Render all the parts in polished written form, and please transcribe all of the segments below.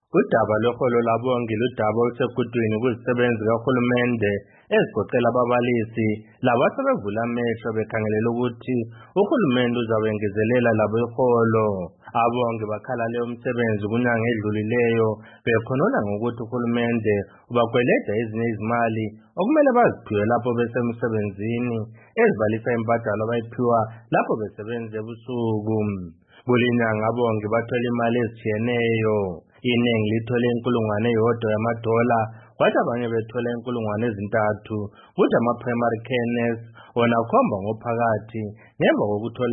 Udaba loholo labonke ludaba olusegudwini kuzisebenzi kahulumende ezigoqela ababalisi labo asebevula amehlo bekhangelela ukuthi uhulumende uzawengezelela labo iholo. Abonke bakhala leyo msebenzi kunyanga edlulileyo bekhonona ngokuthi uhulumende ubakweleda ezinye izimali okumele baziphiwe lapho besemsebenzini ezibalisa imbadalo abayiphiwa lapho besebenza ebusuku. Kulinyanga abonke bathola imali ezitshiyeneyo. Iningi lithole $1,000 kwathi abanye bethola $3,000 kuthi ama-primary care nurse wona akhomba ngophakathi ngemva kokuthola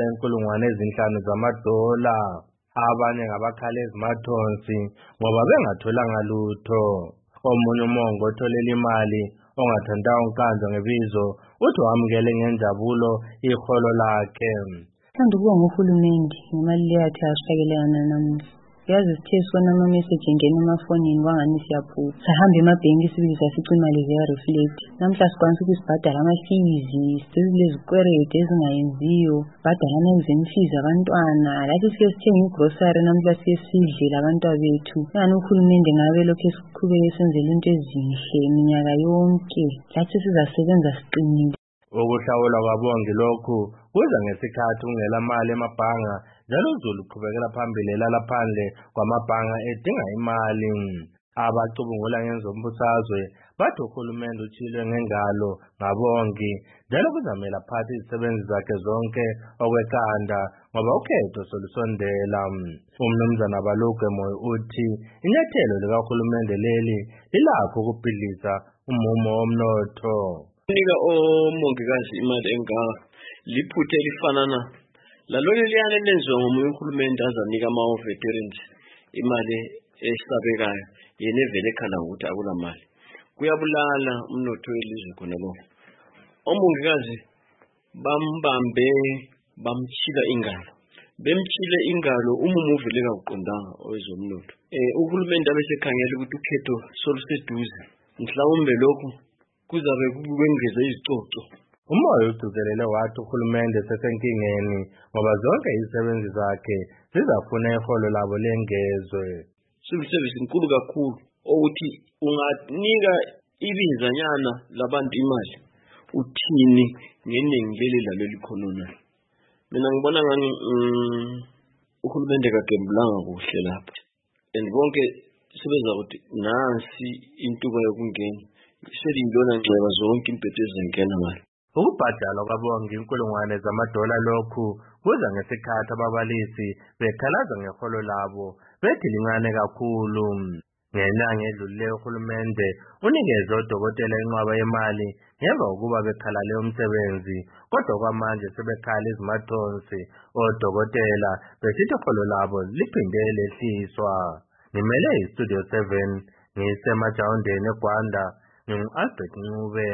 $5,000. Abanye ngabakhala ezimathonsi ngoba bengatholanga lutho. Omunye umongo otholela imali ongathandanga ukukanjwa ngebizo uthi wamukele ngenjabulo iholo lakhe. Thanda ukubonga uhulumende ngemali leyathi asifakelana namuhla. Yazi sithe sona ama-message engena emafonini kwangani siyaphupha. Sahamba emabhenki sibili safica imali ziya-reflect. Namhla sikwanisa ukuzibhadala ama-fees, sicela izikweleti ezingayenziyo, bhadalana izimfizi abantwana. Lathi sike sithenga igrocery namhla sike sidle labantwana bethu. Ngani uhulumende ngabe lokhu esiqhubeke senzela into ezinhle minyaka yonke. Lathi sizasebenza siqinile. Ukuhlawulwa kwabonke lokhu kuza ngesikhathi kungela mali emabhanga njalo uZulu uqhubekela phambili laphandle kwamabhanga edinga imali. Abacubungula ngezombusazwe bathi uhulumende utshilwe ngengalo ngabonke njalo kuzamela phathi izisebenzi zakhe zonke okweqanda ngoba ukhetho solusondela. Umnumzana Balugwe Moyo uthi inyathelo likahulumende leli lilakho ukubhidliza umumo womnotho. Nika omongikazi imali engaka liphuthe elifanana lalolu liyane lenziwa ngomunye uhulumende azanika ama-veterans imali esabekayo yena evele ekhala ngokuthi akulamali. Kuyabulala umnotho welizwe khona lokho. Omongikazi bambambe bamtshila ingalo. Bemtshile ingalo umumo uvele kakuqondanga owezomnotho. Uhulumende abesekhangela ukuthi ukhetho soluseduze. Mhlawumbe lokhu kuzabe kwengeza izicoco. Umoya ugcizelele wathi uhulumende sesenkingeni ngoba zonke izisebenzi zakhe zizafuna iholo labo lengezwe. Civil service inkulu kakhulu ukuthi unganika ibinzanyana labantu imali uthini ngeningi leli laleli khonona. Mina ngibona ngani uhulumende kakembulanga kuhle lapha. And bonke sebeza ukuthi nansi intuba yokungena. Selindona ngceba zonke impethu ezingena mali. Ukubhadalwa kwabonke $1,000 lokhu kuza ngesikhathi ababalisi bekhalaza ngeholo labo bethi lincane kakhulu. Ngenyanga edlulileyo uhulumende unikeze odokotela inqwaba yemali ngemva kokuba bekhala leyo msebenzi kodwa kwamanje sebekhala izimathonsi odokotela besithi iholo labo liphinde lehliswa. Ngimele iStudio 7 ngisemajawundeni eGwanda. Albert Ncube.